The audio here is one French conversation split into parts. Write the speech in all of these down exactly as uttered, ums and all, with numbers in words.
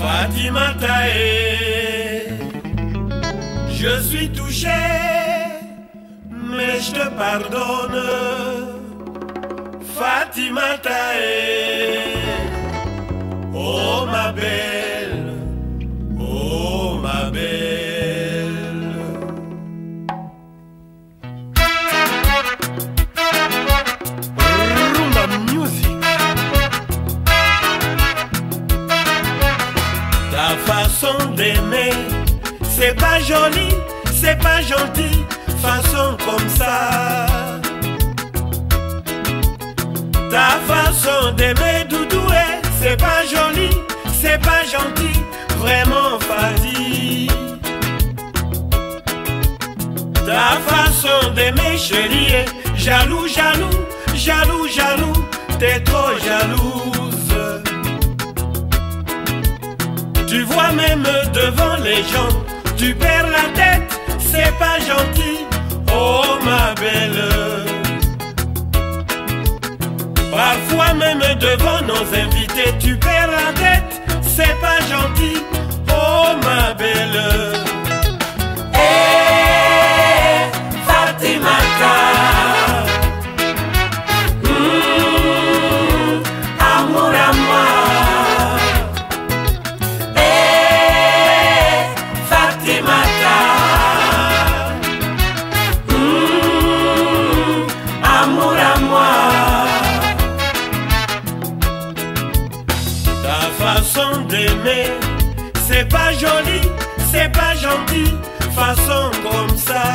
Fatimata, je suis touché, mais je te pardonne. Fatimata, oh ma belle, oh ma belle. Rumba music. Ta façon d'aimer, c'est pas joli, c'est pas gentil, façon comme ça. Ta façon d'aimer, Doudoué, c'est pas joli, c'est pas gentil, vraiment Fati. Ta façon d'aimer, chérie, jaloux, jaloux, jaloux, jaloux, t'es trop jalouse. Tu vois même devant les gens, tu perds la tête, c'est pas gentil, oh ma belle. Parfois même devant nos invités, tu perds la tête, c'est pas gentil, oh ma belle. Hey, Fatimata, mmh, amour à moi. Hey, Fatimata, mmh, amour à moi. Façon d'aimer, c'est pas joli, c'est pas gentil, façon comme ça.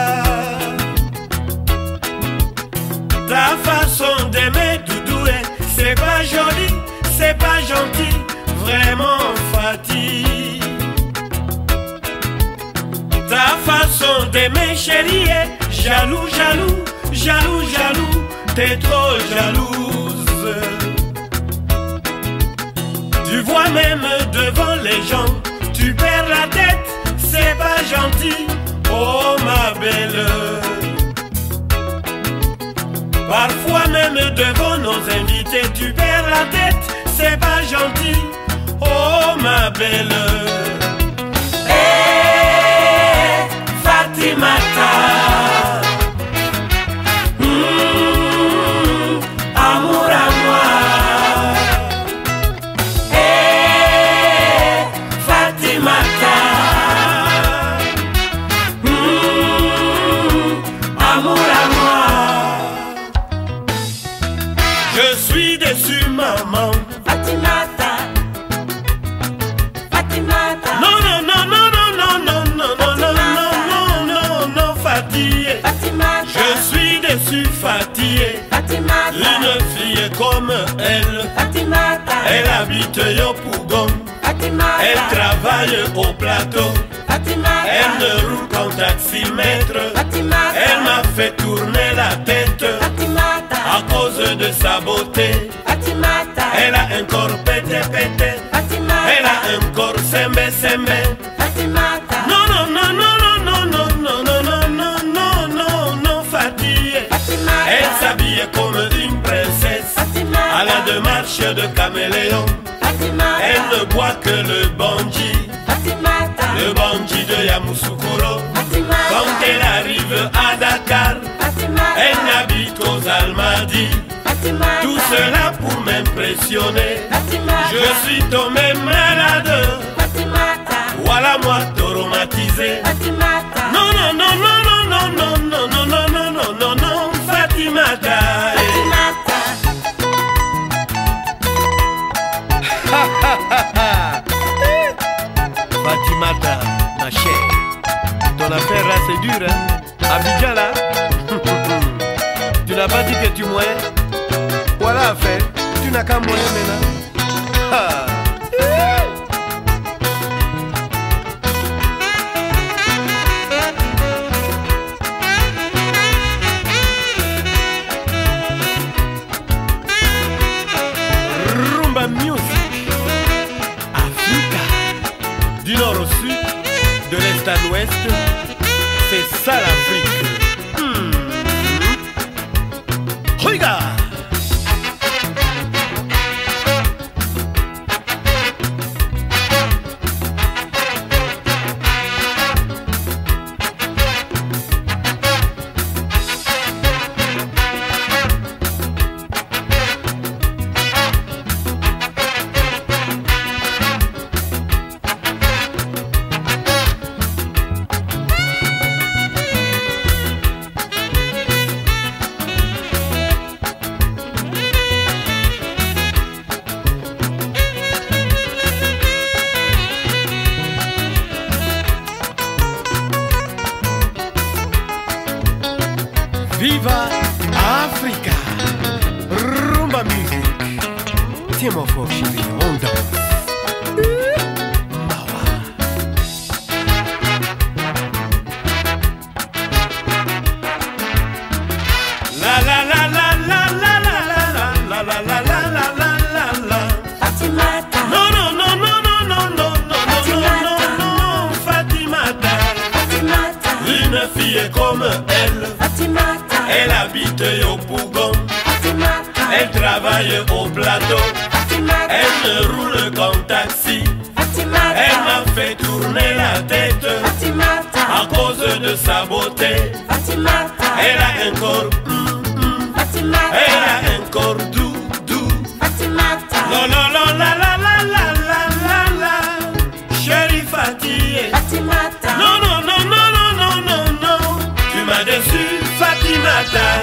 Ta façon d'aimer, Doudoué, c'est pas joli, c'est pas gentil, vraiment Fati. Ta façon d'aimer, chérie, jaloux, jaloux, jaloux, jaloux, t'es trop jalouse. Tu vois même devant les gens, tu perds la tête, c'est pas gentil, oh ma belle. Parfois même devant nos invités, tu perds la tête, c'est pas gentil, oh ma belle. Hey, Fatimata, mmh, amour à moi. Je suis déçu, maman. Fatimata, Fatimata. Non, non, non, non, non, non, non, non, non, non, non, non, non, Fati. Fatimata. Je suis déçu, Fati. Fatimata. Une fille comme elle. Fatimata. Elle habite Yopougon. Fatimata. Elle travaille au plateau. Fatimata. Elle ne roule qu'en taximètre. Fatimata. Elle m'a fait tourner la tête. Fatimata. À cause de sa beauté. Fatimata. Elle a un corps pété pété. Fatimata. Elle a un corps semé semé. Fatimata. Non non non non non non non non non non non non non Fati. Fatimata. Elle s'habille comme une princesse. Fatimata. À la démarche de caméléon. Fatimata. Elle ne boit que le bandji. Fatimata. Le bandji de Yamoussoukro. Fatimata. Quand elle arrive à Dakar, Fatimata. elle n'habite qu'aux Almadies. Fatimata. Tout cela pour m'impressionner. Fatimata. Je suis tombé malade. Fatimata. Voilà moi traumatisé. Fatimata. Non non non non non non non non non non non non non Fatimata. Fatimata. Fatimata, ma chère. Ton affaire là c'est dur hein. Abidjan là. Tu n'as pas dit que tu moyens. Voilà affaire. Tu n'as qu'un moyen maintenant. Ah. Rumba music. Africa. Du nord au sud, de l'est à l'ouest, c'est ça l'Afrique. Hmm. Regarde. Viens mon fort chérie, on danse. Mawa. La la la la la la la la la la la la la la la la. Fatimata. Non non non non non non non non non non non Fatimata. Fatimata. Une fille comme elle. Fatimata. Elle habite au Pougon. Fatimata. Elle travaille au plateau. Fatimata. Elle ne roule qu'en taxi. Fatimata. Elle m'a fait tourner la tête Fatimata. à cause de sa beauté. Fatimata. Elle a un corps, mm, mm. Fatimata. Elle a un corps doux, doux. Fatimata. Non, non, non, la, la, la, la, la, la, la. Chérie Fatih. Fatimata. Non, non, non, non, non, non, non, non. Tu m'as déçu, Fatimata.